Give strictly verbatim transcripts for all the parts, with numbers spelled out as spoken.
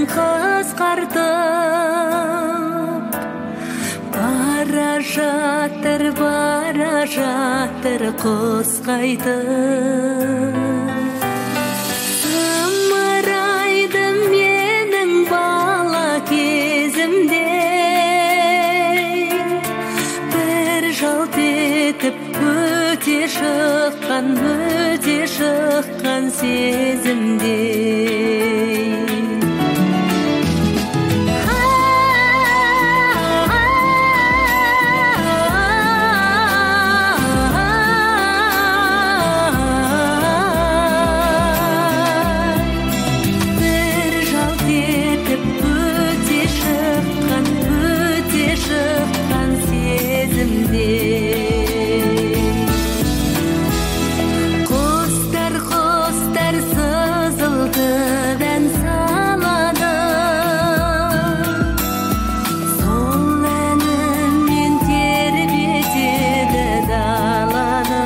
қысқартып, бара жатыр, бара жатыр құс қайтып. Зымырайды менің бала кезімде, бір жалт етіп өте шыққан, өте шыққан сезімде. Құстар, құстар сызылтып ән салады, сол әнімен тербетеді даланы.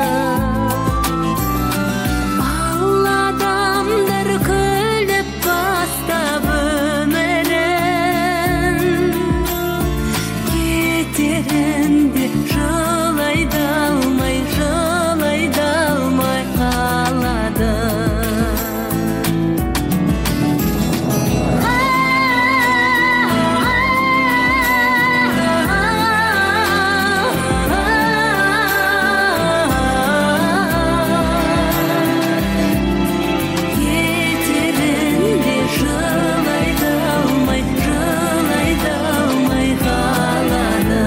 Ал адамдар күліп бастап өмірін, кетерінде жылай да алмай, жылай да алмай қалады. Кетерінде жылай да алмай, жылай да алмай қалады.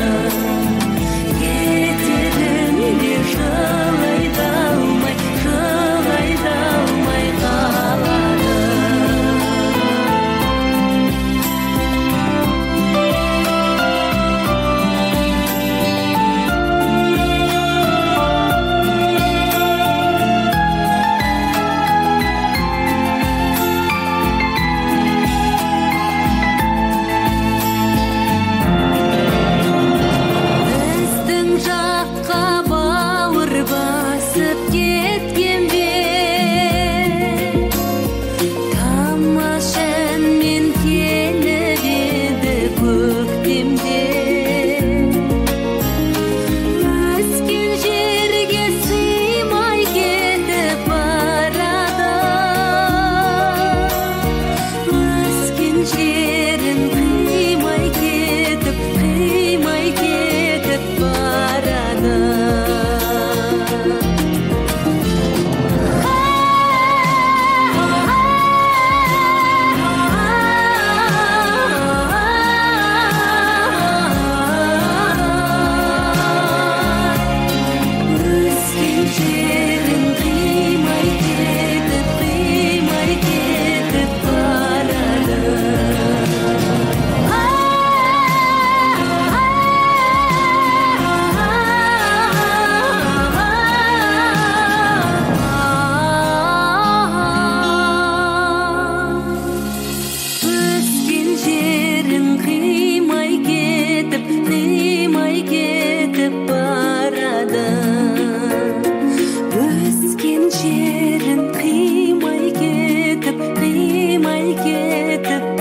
Кетерінде жылай да алмай, жылай да алмай қалады. Біздің жаққа бауыр басып кеткен бе, тамаша әнмен келіп еді көктемде. Өскен жерге сыймай кетіп барады, өскен жерін қимай кетіп, қимай кетіп барады. Өскен жерін қимай кетіп, қимай кетіп барады. Өскен жерін қимай кетіп, қимай кетіп барады. Өскен жерін қимай кетіп, қимай кетіп